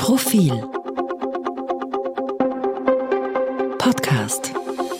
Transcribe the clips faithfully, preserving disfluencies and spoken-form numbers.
Profil Podcast.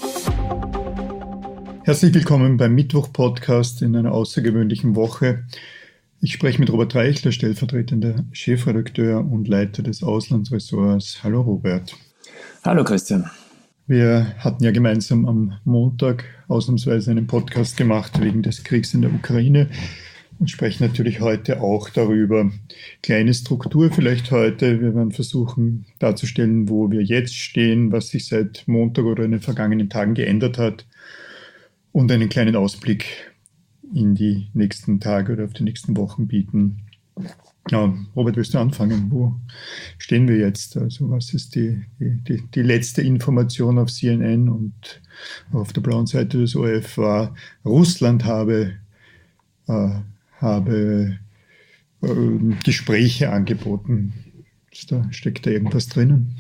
Herzlich willkommen beim Mittwoch-Podcast in einer außergewöhnlichen Woche. Ich spreche mit Robert Reichler, stellvertretender Chefredakteur und Leiter des Auslandsressorts. Hallo Robert. Hallo Christian. Wir hatten ja gemeinsam am Montag ausnahmsweise einen Podcast gemacht wegen des Kriegs in der Ukraine und sprechen natürlich heute auch darüber. Kleine Struktur vielleicht heute. Wir werden versuchen darzustellen, wo wir jetzt stehen, was sich seit Montag oder in den vergangenen Tagen geändert hat und einen kleinen Ausblick in die nächsten Tage oder auf die nächsten Wochen bieten. Ja, Robert, willst du anfangen? Wo stehen wir jetzt? Also was ist die, die, die letzte Information auf C N N und auf der blauen Seite des O R F war, Russland habe, äh, habe äh, Gespräche angeboten. Ist da, steckt da irgendwas drinnen?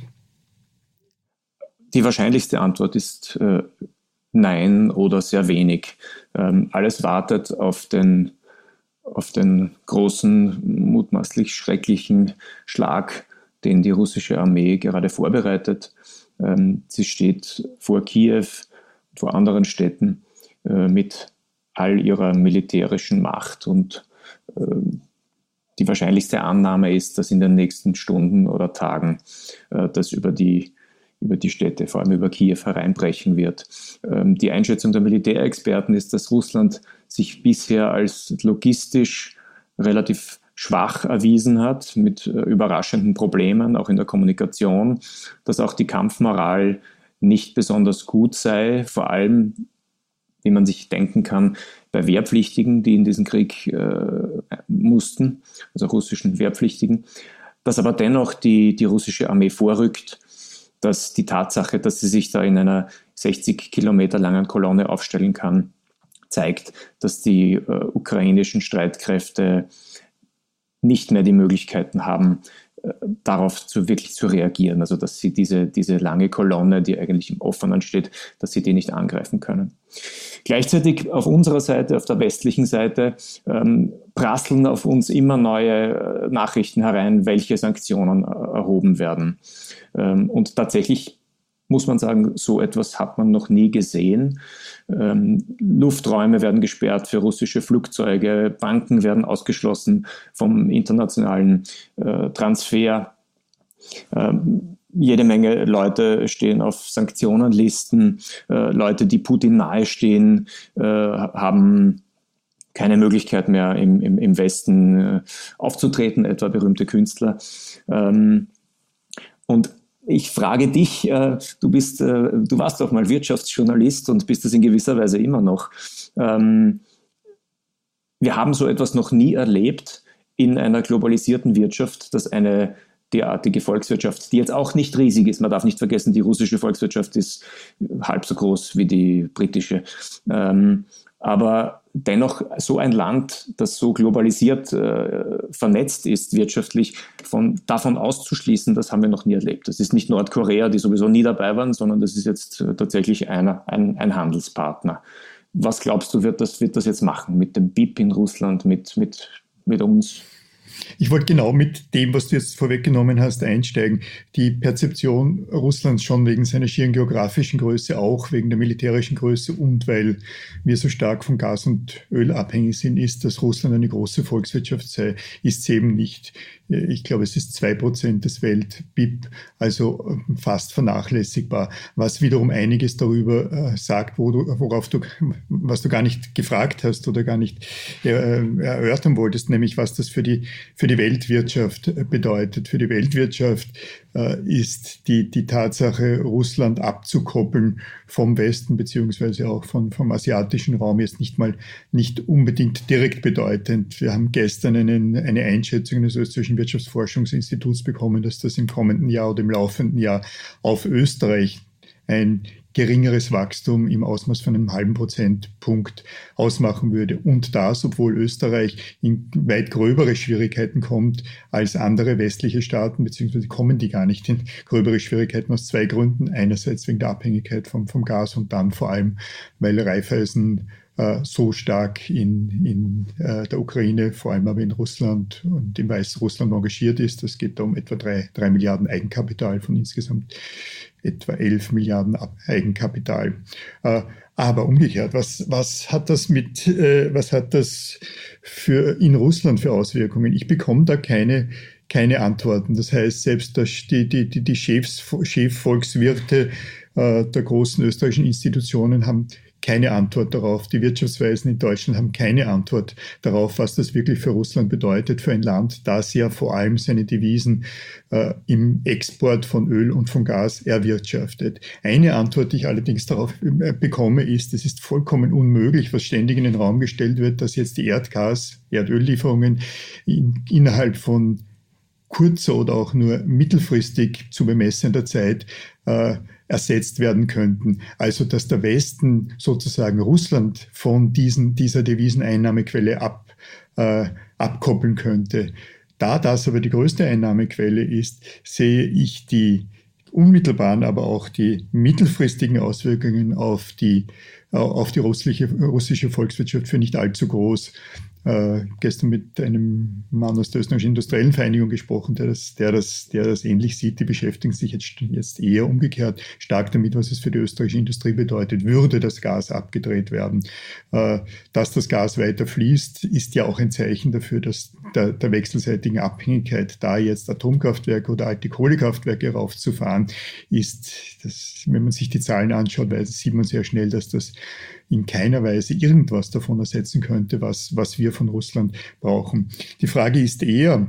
Die wahrscheinlichste Antwort ist äh, nein oder sehr wenig. Ähm, alles wartet auf den auf den großen, mutmaßlich schrecklichen Schlag, den die russische Armee gerade vorbereitet. Ähm, sie steht vor Kiew, vor anderen Städten äh, mit all ihrer militärischen Macht und äh, die wahrscheinlichste Annahme ist, dass in den nächsten Stunden oder Tagen äh, das über die über die Städte, vor allem über Kiew, hereinbrechen wird. Ähm, die Einschätzung der Militärexperten ist, dass Russland sich bisher als logistisch relativ schwach erwiesen hat, mit äh, überraschenden Problemen, auch in der Kommunikation, dass auch die Kampfmoral nicht besonders gut sei, vor allem, wie man sich denken kann, bei Wehrpflichtigen, die in diesen Krieg äh, mussten, also russischen Wehrpflichtigen, dass aber dennoch die, die russische Armee vorrückt, dass die Tatsache, dass sie sich da in einer sechzig Kilometer langen Kolonne aufstellen kann, zeigt, dass die äh, ukrainischen Streitkräfte nicht mehr die Möglichkeiten haben, äh, darauf zu, wirklich zu reagieren. Also dass sie diese, diese lange Kolonne, die eigentlich im Offenen steht, dass sie die nicht angreifen können. Gleichzeitig auf unserer Seite, auf der westlichen Seite, ähm, prasseln auf uns immer neue äh, Nachrichten herein, welche Sanktionen äh, erhoben werden. Ähm, und tatsächlich muss man sagen, so etwas hat man noch nie gesehen. Ähm, Lufträume werden gesperrt für russische Flugzeuge, Banken werden ausgeschlossen vom internationalen äh, Transfer. Ähm, Jede Menge Leute stehen auf Sanktionenlisten. Äh, Leute, die Putin nahestehen, äh, haben keine Möglichkeit mehr im, im, im Westen äh, aufzutreten, etwa berühmte Künstler. Ähm, und ich frage dich, äh, du bist, äh, du warst doch mal Wirtschaftsjournalist und bist es in gewisser Weise immer noch. Ähm, wir haben so etwas noch nie erlebt in einer globalisierten Wirtschaft, dass eine derartige Volkswirtschaft, die jetzt auch nicht riesig ist. Man darf nicht vergessen, die russische Volkswirtschaft ist halb so groß wie die britische. Ähm, aber dennoch so ein Land, das so globalisiert äh, vernetzt ist wirtschaftlich, von, davon auszuschließen, das haben wir noch nie erlebt. Das ist nicht Nordkorea, die sowieso nie dabei waren, sondern das ist jetzt äh, tatsächlich einer, ein, ein Handelspartner. Was glaubst du, wird das, wird das jetzt machen mit dem B I P in Russland, mit, mit, mit uns? Ich wollte genau mit dem, was du jetzt vorweggenommen hast, einsteigen. Die Perzeption Russlands schon wegen seiner schieren geografischen Größe, auch wegen der militärischen Größe und weil wir so stark von Gas und Öl abhängig sind, ist, dass Russland eine große Volkswirtschaft sei, ist sie eben nicht. Ich glaube, es ist zwei Prozent des Welt-B I P, also fast vernachlässigbar, was wiederum einiges darüber äh, sagt, wo du, worauf du, was du gar nicht gefragt hast oder gar nicht äh, erörtern wolltest, nämlich was das für die, für die Weltwirtschaft bedeutet. Für die Weltwirtschaft äh, ist die, die Tatsache, Russland abzukoppeln vom Westen beziehungsweise auch von, vom asiatischen Raum jetzt nicht mal nicht unbedingt direkt bedeutend. Wir haben gestern einen, eine Einschätzung des österreichischen Wirtschaftsforschungsinstituts bekommen, dass das im kommenden Jahr oder im laufenden Jahr auf Österreich ein geringeres Wachstum im Ausmaß von einem halben Prozentpunkt ausmachen würde. Und das, obwohl Österreich in weit gröbere Schwierigkeiten kommt als andere westliche Staaten, beziehungsweise kommen die gar nicht in gröbere Schwierigkeiten aus zwei Gründen. Einerseits wegen der Abhängigkeit vom, vom Gas und dann vor allem, weil Raiffeisen äh, so stark in, in äh, der Ukraine, vor allem aber in Russland und in Weißrussland engagiert ist. Es geht da um etwa drei, drei Milliarden Eigenkapital von insgesamt etwa elf Milliarden Eigenkapital. Äh, aber umgekehrt, was, was hat das mit, äh, was hat das für, in Russland für Auswirkungen? Ich bekomme da keine keine Antworten. Das heißt, selbst die, die, die, die Chefs, Chefvolkswirte äh, der großen österreichischen Institutionen haben keine Antwort darauf. Die Wirtschaftsweisen in Deutschland haben keine Antwort darauf, was das wirklich für Russland bedeutet, für ein Land, das ja vor allem seine Devisen äh, im Export von Öl und von Gas erwirtschaftet. Eine Antwort, die ich allerdings darauf äh, bekomme, ist, es ist vollkommen unmöglich, was ständig in den Raum gestellt wird, dass jetzt die Erdgas-, Erdöllieferungen in, innerhalb von kurzer oder auch nur mittelfristig zu bemessender Zeit äh, ersetzt werden könnten. Also dass der Westen sozusagen Russland von diesen, dieser Deviseneinnahmequelle ab, äh, abkoppeln könnte. Da das aber die größte Einnahmequelle ist, sehe ich die unmittelbaren, aber auch die mittelfristigen Auswirkungen auf die, auf die russische, russische Volkswirtschaft für nicht allzu groß. Äh, gestern mit einem Mann aus der österreichischen industriellen Vereinigung gesprochen, der das, der das, der das ähnlich sieht. Die beschäftigen sich jetzt, jetzt eher umgekehrt stark damit, was es für die österreichische Industrie bedeutet, würde das Gas abgedreht werden. Äh, dass das Gas weiter fließt, ist ja auch ein Zeichen dafür, dass der, der wechselseitigen Abhängigkeit, da jetzt Atomkraftwerke oder alte Kohlekraftwerke raufzufahren, ist, das, wenn man sich die Zahlen anschaut, weil sieht man sehr schnell, dass das in keiner Weise irgendwas davon ersetzen könnte, was, was wir von Russland brauchen. Die Frage ist eher,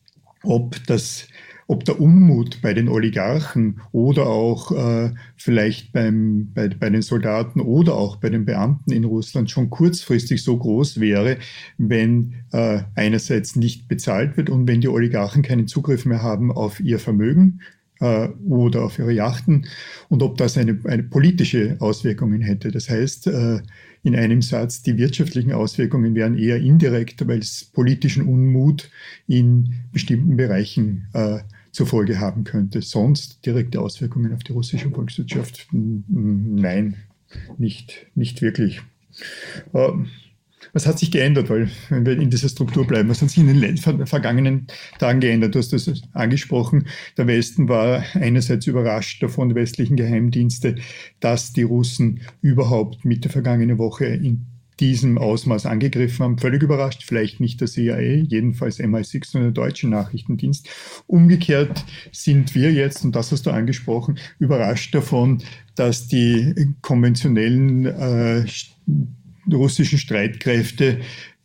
ob das, ob der Unmut bei den Oligarchen oder auch äh, vielleicht beim, bei, bei den Soldaten oder auch bei den Beamten in Russland schon kurzfristig so groß wäre, wenn äh, einerseits nicht bezahlt wird und wenn die Oligarchen keinen Zugriff mehr haben auf ihr Vermögen oder auf ihre Yachten und ob das eine, eine politische Auswirkungen hätte. Das heißt, in einem Satz, die wirtschaftlichen Auswirkungen wären eher indirekt, weil es politischen Unmut in bestimmten Bereichen äh, zur Folge haben könnte. Sonst direkte Auswirkungen auf die russische Volkswirtschaft? Nein, nicht, nicht wirklich. Ähm, Was hat sich geändert, weil wenn wir in dieser Struktur bleiben, was hat sich in den vergangenen Tagen geändert? Du hast das angesprochen, der Westen war einerseits überrascht davon, die westlichen Geheimdienste, dass die Russen überhaupt Mitte vergangene Woche in diesem Ausmaß angegriffen haben. Völlig überrascht, vielleicht nicht der C I A, jedenfalls M I sechs, sondern der deutsche Nachrichtendienst. Umgekehrt sind wir jetzt, und das hast du angesprochen, überrascht davon, dass die konventionellen äh, russischen Streitkräfte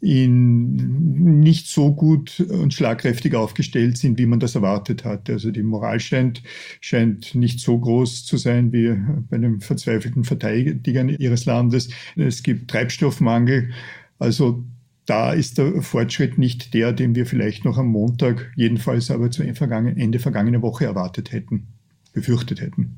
in nicht so gut und schlagkräftig aufgestellt sind, wie man das erwartet hatte. Also die Moral scheint, scheint nicht so groß zu sein wie bei den verzweifelten Verteidigern ihres Landes. Es gibt Treibstoffmangel. Also da ist der Fortschritt nicht der, den wir vielleicht noch am Montag, jedenfalls aber zu Ende vergangener Woche erwartet hätten, befürchtet hätten.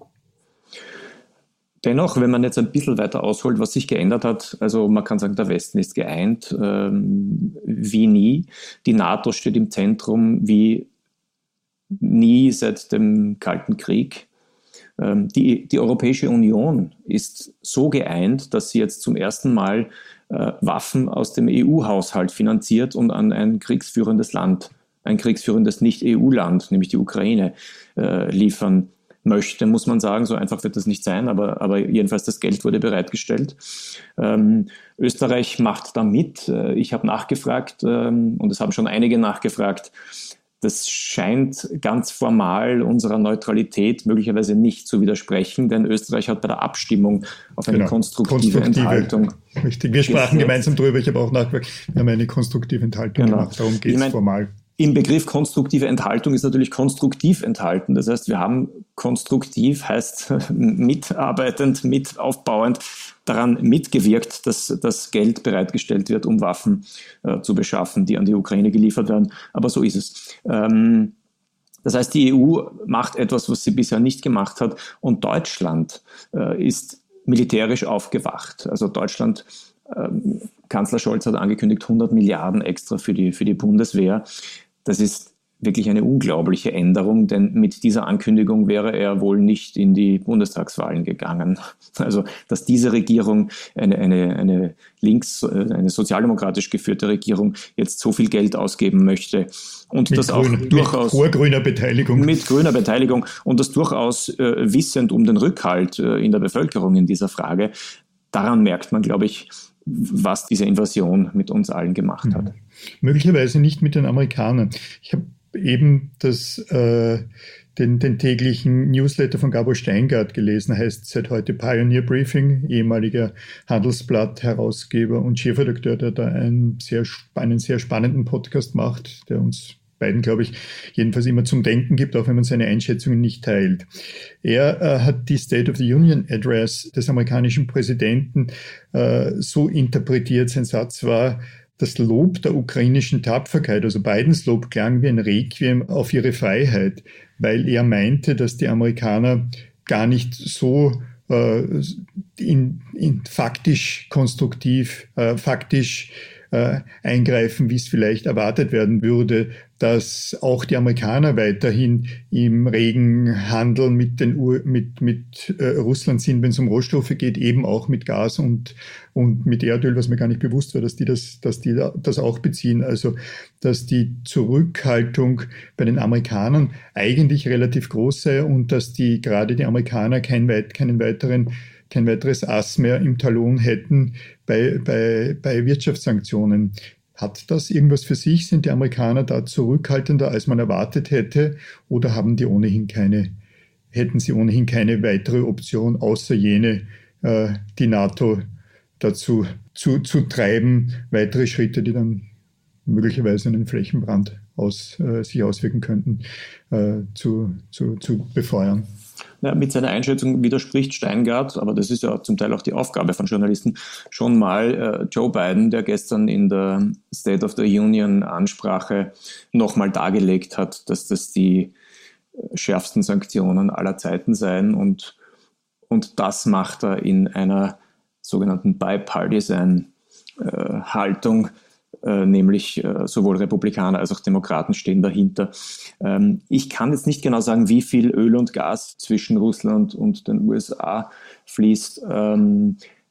Dennoch, wenn man jetzt ein bisschen weiter ausholt, was sich geändert hat, also man kann sagen, der Westen ist geeint, ähm, wie nie. Die NATO steht im Zentrum wie nie seit dem Kalten Krieg. Ähm, die, die Europäische Union ist so geeint, dass sie jetzt zum ersten Mal äh, Waffen aus dem E U-Haushalt finanziert und an ein kriegsführendes Land, ein kriegsführendes Nicht-E U-Land, nämlich die Ukraine, äh, liefern möchte, muss man sagen. So einfach wird das nicht sein, aber, aber jedenfalls das Geld wurde bereitgestellt. Ähm, Österreich macht da mit. Ich habe nachgefragt ähm, und es haben schon einige nachgefragt. Das scheint ganz formal unserer Neutralität möglicherweise nicht zu widersprechen, denn Österreich hat bei der Abstimmung auf eine genau. konstruktive, konstruktive Enthaltung. Richtig, wir sprachen gemeinsam darüber, ich habe auch nachgefragt, wir haben eine konstruktive Enthaltung genau. gemacht, darum geht es ich mein, formal. Im Begriff konstruktive Enthaltung ist natürlich konstruktiv enthalten. Das heißt, wir haben konstruktiv, heißt mitarbeitend, mit aufbauend daran mitgewirkt, dass das Geld bereitgestellt wird, um Waffen äh, zu beschaffen, die an die Ukraine geliefert werden. Aber so ist es. Ähm, Das heißt, die E U macht etwas, was sie bisher nicht gemacht hat, und Deutschland äh, ist militärisch aufgewacht. Also Deutschland, äh, Kanzler Scholz hat angekündigt, hundert Milliarden extra für die, für die Bundeswehr. Das ist wirklich eine unglaubliche Änderung, denn mit dieser Ankündigung wäre er wohl nicht in die Bundestagswahlen gegangen. Also, dass diese Regierung, eine, eine, eine links, eine sozialdemokratisch geführte Regierung, jetzt so viel Geld ausgeben möchte und mit das grün, auch durchaus mit grüner Beteiligung. Mit grüner Beteiligung und das durchaus äh, wissend um den Rückhalt äh, in der Bevölkerung in dieser Frage. Daran merkt man, glaube ich, was diese Invasion mit uns allen gemacht hat. Möglicherweise nicht mit den Amerikanern. Ich habe eben das, äh, den, den täglichen Newsletter von Gabor Steingart gelesen, heißt seit heute Pioneer Briefing, ehemaliger Handelsblatt-Herausgeber und Chefredakteur, der da einen sehr, einen sehr spannenden Podcast macht, der uns beiden, glaube ich, jedenfalls immer zum Denken gibt, auch wenn man seine Einschätzungen nicht teilt. Er äh, hat die State of the Union Address des amerikanischen Präsidenten äh, so interpretiert, sein Satz war: Das Lob der ukrainischen Tapferkeit, also Bidens Lob, klang wie ein Requiem auf ihre Freiheit, weil er meinte, dass die Amerikaner gar nicht so äh, in, in faktisch konstruktiv, äh, faktisch äh, eingreifen, wie es vielleicht erwartet werden würde, dass auch die Amerikaner weiterhin im regen Handel mit, den U- mit, mit äh, Russland sind, wenn es um Rohstoffe geht, eben auch mit Gas und, und mit Erdöl, was mir gar nicht bewusst war, dass die das, dass die das auch beziehen. Also, dass die Zurückhaltung bei den Amerikanern eigentlich relativ groß sei und dass die, gerade die Amerikaner kein weit, keinen weiteren kein weiteres Ass mehr im Talon hätten bei, bei, bei Wirtschaftssanktionen. Hat das irgendwas für sich? Sind die Amerikaner da zurückhaltender, als man erwartet hätte? Oder haben die ohnehin keine, hätten sie ohnehin keine weitere Option, außer jene, äh, die NATO dazu zu, zu treiben, weitere Schritte, die dann möglicherweise einen Flächenbrand aus, äh, sich auswirken könnten, äh, zu, zu, zu befeuern? Ja, mit seiner Einschätzung widerspricht Steingart, aber das ist ja zum Teil auch die Aufgabe von Journalisten, schon mal äh, Joe Biden, der gestern in der State of the Union Ansprache nochmal dargelegt hat, dass das die schärfsten Sanktionen aller Zeiten seien, und, und das macht er in einer sogenannten Bipartisan äh, Haltung, Äh, nämlich äh, sowohl Republikaner als auch Demokraten stehen dahinter. Ähm, ich kann jetzt nicht genau sagen, wie viel Öl und Gas zwischen Russland und den U S A fließt. Ähm,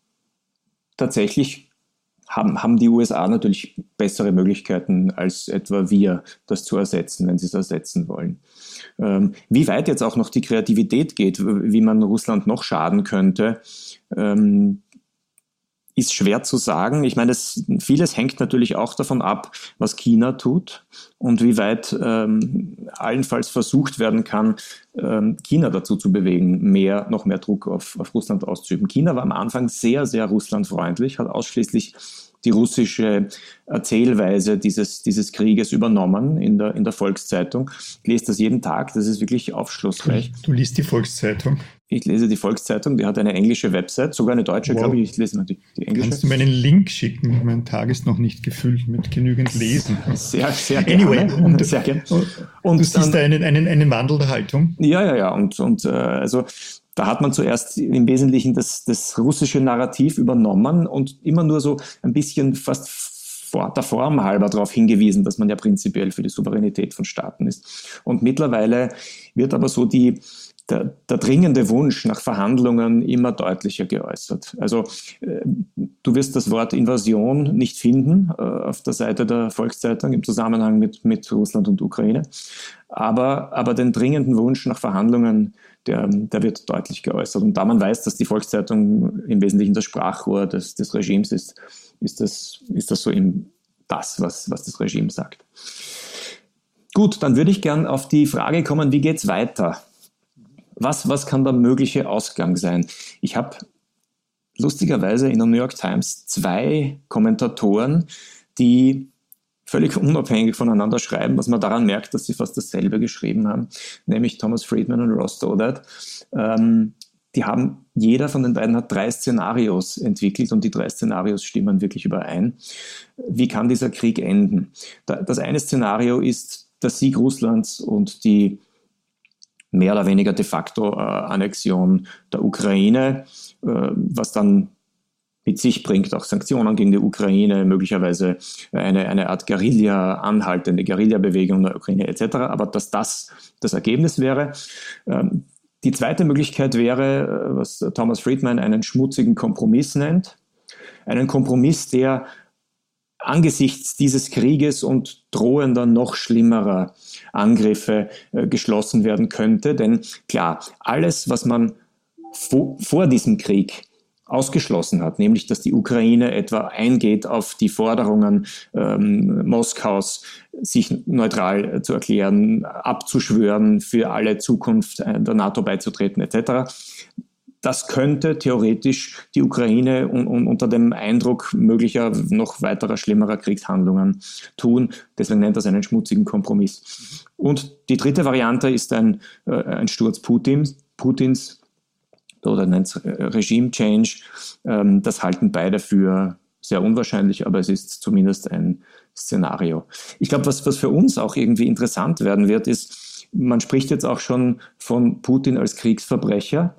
tatsächlich haben, haben die U S A natürlich bessere Möglichkeiten als etwa wir, das zu ersetzen, wenn sie es ersetzen wollen. Ähm, wie weit jetzt auch noch die Kreativität geht, wie man Russland noch schaden könnte, ähm, ist schwer zu sagen. Ich meine, das, vieles hängt natürlich auch davon ab, was China tut und wie weit ähm, allenfalls versucht werden kann, ähm, China dazu zu bewegen, mehr, noch mehr Druck auf, auf Russland auszuüben. China war am Anfang sehr, sehr russlandfreundlich, hat ausschließlich die russische Erzählweise dieses, dieses Krieges übernommen in der, in der Volkszeitung. Ich lese das jeden Tag, das ist wirklich aufschlussreich. Du liest die Volkszeitung? Ich lese die Volkszeitung, die hat eine englische Website, sogar eine deutsche, wow. glaube ich. Ich lese die, die englische. Kannst du mir einen Link schicken? Mein Tag ist noch nicht gefüllt mit genügend Lesen. Sehr, sehr gerne. Anyway, und, sehr gerne. Und du siehst da einen, einen, einen Wandel der Haltung? Ja, ja, ja. Und, und äh, also da hat man zuerst im Wesentlichen das, das russische Narrativ übernommen und immer nur so ein bisschen fast vor, der Form halber darauf hingewiesen, dass man ja prinzipiell für die Souveränität von Staaten ist. Und mittlerweile wird aber so die Der, der dringende Wunsch nach Verhandlungen immer deutlicher geäußert. Also äh, du wirst das Wort Invasion nicht finden äh, auf der Seite der Volkszeitung im Zusammenhang mit, mit Russland und Ukraine, aber, aber den dringenden Wunsch nach Verhandlungen, der, der wird deutlich geäußert. Und da man weiß, dass die Volkszeitung im Wesentlichen das Sprachrohr des, des Regimes ist, ist das, ist das so eben das, was, was das Regime sagt. Gut, dann würde ich gern auf die Frage kommen, wie geht's weiter? Was, was kann der mögliche Ausgang sein? Ich habe lustigerweise in der New York Times zwei Kommentatoren, die völlig unabhängig voneinander schreiben, was man daran merkt, dass sie fast dasselbe geschrieben haben, nämlich Thomas Friedman und Ross Douthat. Ähm, die haben, jeder von den beiden hat drei Szenarios entwickelt und die drei Szenarios stimmen wirklich überein. Wie kann dieser Krieg enden? Das eine Szenario ist, der Sieg Russlands und die mehr oder weniger de facto äh, Annexion der Ukraine, äh, was dann mit sich bringt, auch Sanktionen gegen die Ukraine, möglicherweise eine, eine Art Guerilla, anhaltende Guerillabewegung der Ukraine et cetera. Aber dass das das Ergebnis wäre. Ähm, die zweite Möglichkeit wäre, was Thomas Friedman einen schmutzigen Kompromiss nennt. Einen Kompromiss, der angesichts dieses Krieges und drohender, noch schlimmerer Angriffe äh, geschlossen werden könnte. Denn klar, alles, was man vo- vor diesem Krieg ausgeschlossen hat, nämlich dass die Ukraine etwa eingeht auf die Forderungen ähm, Moskaus, sich neutral zu erklären, abzuschwören, für alle Zukunft der NATO beizutreten et cetera. Das könnte theoretisch die Ukraine un- un- unter dem Eindruck möglicher, noch weiterer, schlimmerer Kriegshandlungen tun. Deswegen nennt das einen schmutzigen Kompromiss. Und die dritte Variante ist ein, äh, ein Sturz Putins, Putins oder nennt es Regime Change. Ähm, das halten beide für sehr unwahrscheinlich, aber es ist zumindest ein Szenario. Ich glaube, was, was für uns auch irgendwie interessant werden wird, ist, man spricht jetzt auch schon von Putin als Kriegsverbrecher.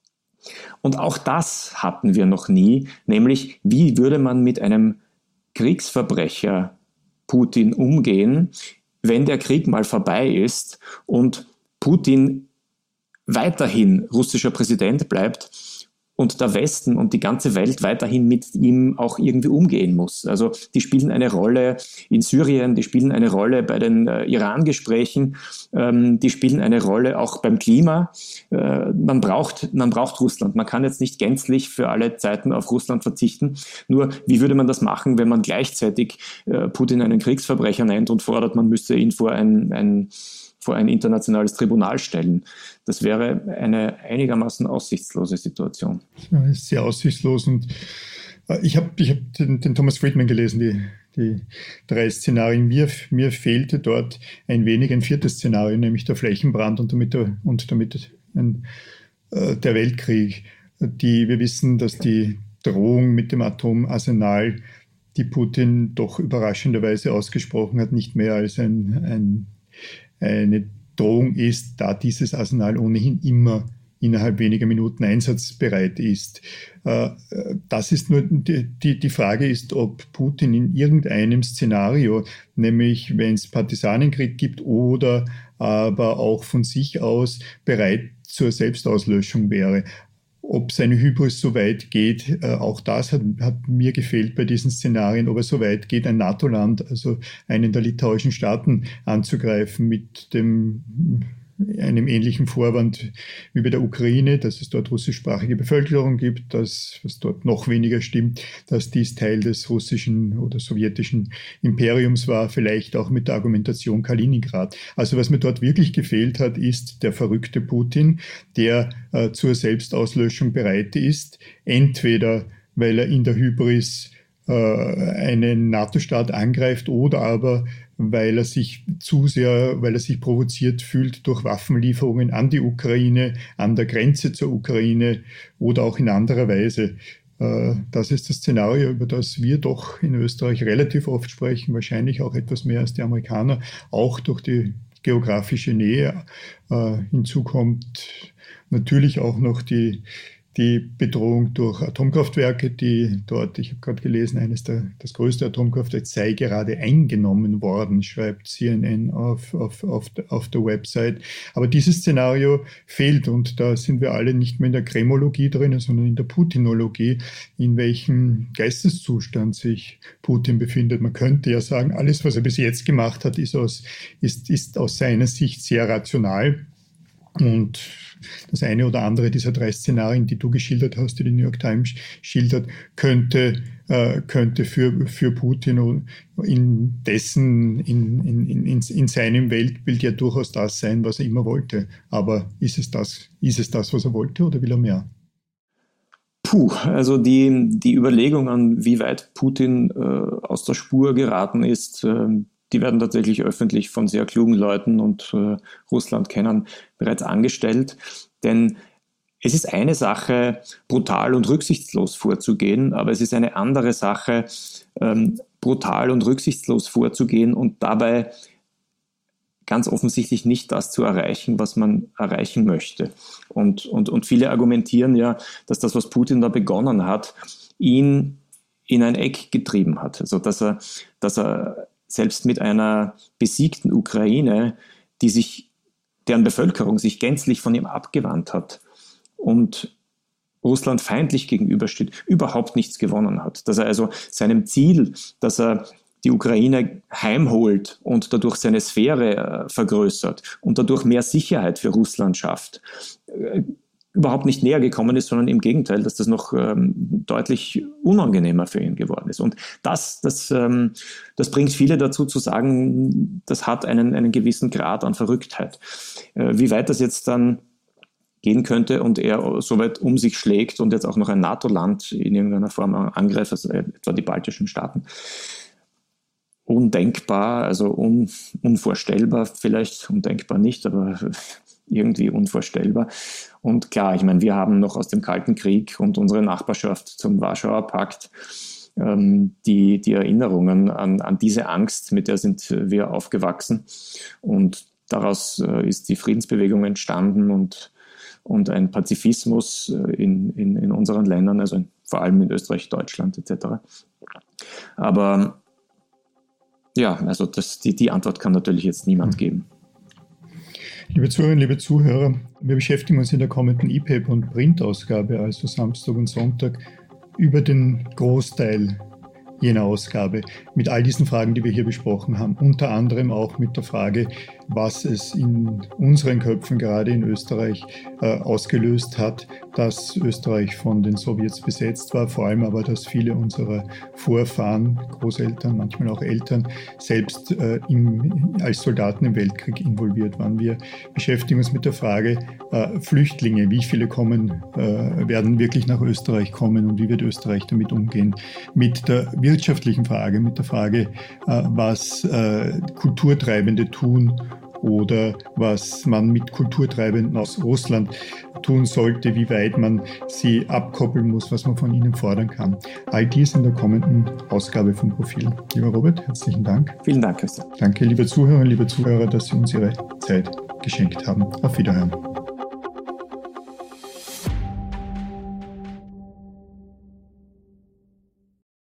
Und auch das hatten wir noch nie, nämlich wie würde man mit einem Kriegsverbrecher Putin umgehen, wenn der Krieg mal vorbei ist und Putin weiterhin russischer Präsident bleibt und der Westen und die ganze Welt weiterhin mit ihm auch irgendwie umgehen muss. Also die spielen eine Rolle in Syrien, die spielen eine Rolle bei den äh, Iran-Gesprächen, ähm, die spielen eine Rolle auch beim Klima. Äh, man braucht, man braucht Russland. Man kann jetzt nicht gänzlich für alle Zeiten auf Russland verzichten. Nur, wie würde man das machen, wenn man gleichzeitig äh, Putin einen Kriegsverbrecher nennt und fordert, man müsste ihn vor ein, ein vor ein internationales Tribunal stellen. Das wäre eine einigermaßen aussichtslose Situation. Das ist sehr aussichtslos. Und äh, ich habe ich hab den, den Thomas Friedman gelesen, die, die drei Szenarien. Mir, mir fehlte dort ein wenig ein viertes Szenario, nämlich der Flächenbrand und damit der, und damit ein, äh, der Weltkrieg. Die, wir wissen, dass die Drohung mit dem Atomarsenal, die Putin doch überraschenderweise ausgesprochen hat, nicht mehr als ein, ein eine Drohung ist, da dieses Arsenal ohnehin immer innerhalb weniger Minuten einsatzbereit ist. Das ist nur die, die, die Frage ist, ob Putin in irgendeinem Szenario, nämlich wenn es Partisanenkrieg gibt oder aber auch von sich aus bereit zur Selbstauslöschung wäre. Ob seine Hybris so weit geht, äh, auch das hat, hat mir gefehlt bei diesen Szenarien, ob er so weit geht, ein NATO-Land, also einen der litauischen Staaten anzugreifen mit dem einem ähnlichen Vorwand wie bei der Ukraine, dass es dort russischsprachige Bevölkerung gibt, dass, was dort noch weniger stimmt, dass dies Teil des russischen oder sowjetischen Imperiums war, vielleicht auch mit der Argumentation Kaliningrad. Also was mir dort wirklich gefehlt hat, ist der verrückte Putin, der äh, zur Selbstauslöschung bereit ist, entweder weil er in der Hybris äh, einen NATO-Staat angreift oder aber weil er sich zu sehr, weil er sich provoziert fühlt durch Waffenlieferungen an die Ukraine, an der Grenze zur Ukraine oder auch in anderer Weise. Das ist das Szenario, über das wir doch in Österreich relativ oft sprechen, wahrscheinlich auch etwas mehr als die Amerikaner, auch durch die geografische Nähe. Hinzu kommt natürlich auch noch die Die Bedrohung durch Atomkraftwerke, die dort, ich habe gerade gelesen, eines der, das größte Atomkraftwerk sei gerade eingenommen worden, schreibt C N N auf, auf, auf, auf der Website. Aber dieses Szenario fehlt und da sind wir alle nicht mehr in der Kremologie drin, sondern in der Putinologie, in welchem Geisteszustand sich Putin befindet. Man könnte ja sagen, alles, was er bis jetzt gemacht hat, ist aus, ist, ist aus seiner Sicht sehr rational. Und das eine oder andere dieser drei Szenarien, die du geschildert hast, die die New York Times schildert, könnte, äh, könnte für, für Putin in dessen, in, in, in, in seinem Weltbild ja durchaus das sein, was er immer wollte. Aber ist es das, ist es das, was er wollte, oder will er mehr? Puh, also die, die Überlegung an, wie weit Putin äh, aus der Spur geraten ist, äh, die werden tatsächlich öffentlich von sehr klugen Leuten und äh, Russland-Kennern bereits angestellt. Denn es ist eine Sache, brutal und rücksichtslos vorzugehen, aber es ist eine andere Sache, ähm, brutal und rücksichtslos vorzugehen und dabei ganz offensichtlich nicht das zu erreichen, was man erreichen möchte. Und, und, und viele argumentieren ja, dass das, was Putin da begonnen hat, ihn in ein Eck getrieben hat. Also dass er, dass er selbst mit einer besiegten Ukraine, die sich, deren Bevölkerung sich gänzlich von ihm abgewandt hat und Russland feindlich gegenübersteht, überhaupt nichts gewonnen hat. Dass er also seinem Ziel, dass er die Ukraine heimholt und dadurch seine Sphäre äh, vergrößert und dadurch mehr Sicherheit für Russland schafft, äh, überhaupt nicht näher gekommen ist, sondern im Gegenteil, dass das noch ähm, deutlich unangenehmer für ihn geworden ist. Und das, das, ähm, das bringt viele dazu zu sagen, das hat einen, einen gewissen Grad an Verrücktheit. Äh, wie weit das jetzt dann gehen könnte und er so weit um sich schlägt und jetzt auch noch ein NATO-Land in irgendeiner Form angreift, also etwa die baltischen Staaten, undenkbar, also un, unvorstellbar vielleicht, undenkbar nicht, aber irgendwie unvorstellbar. Und klar, ich meine, wir haben noch aus dem Kalten Krieg und unsere Nachbarschaft zum Warschauer Pakt ähm, die, die Erinnerungen an, an diese Angst, mit der sind wir aufgewachsen. Und daraus äh, ist die Friedensbewegung entstanden und, und ein Pazifismus in, in, in unseren Ländern, also in, vor allem in Österreich, Deutschland et cetera. Aber ja, also das, die, die Antwort kann natürlich jetzt niemand geben. Liebe Zuhörerinnen, liebe Zuhörer, wir beschäftigen uns in der kommenden E-Paper- und Printausgabe, also Samstag und Sonntag, über den Großteil jener Ausgabe mit all diesen Fragen, die wir hier besprochen haben. Unter anderem auch mit der Frage, was es in unseren Köpfen, gerade in Österreich, äh, ausgelöst hat, dass Österreich von den Sowjets besetzt war, vor allem aber, dass viele unserer Vorfahren, Großeltern, manchmal auch Eltern, selbst äh, im, als Soldaten im Weltkrieg involviert waren. Wir beschäftigen uns mit der Frage, äh, Flüchtlinge, wie viele kommen, äh, werden wirklich nach Österreich kommen und wie wird Österreich damit umgehen? Mit der wirtschaftlichen Frage, mit der Frage, äh, was äh, Kulturtreibende tun oder was man mit Kulturtreibenden aus Russland tun sollte, wie weit man sie abkoppeln muss, was man von ihnen fordern kann. All dies in der kommenden Ausgabe vom Profil. Lieber Robert, herzlichen Dank. Vielen Dank, Christian. Danke, liebe Zuhörerinnen, liebe Zuhörer, dass Sie uns Ihre Zeit geschenkt haben. Auf Wiederhören.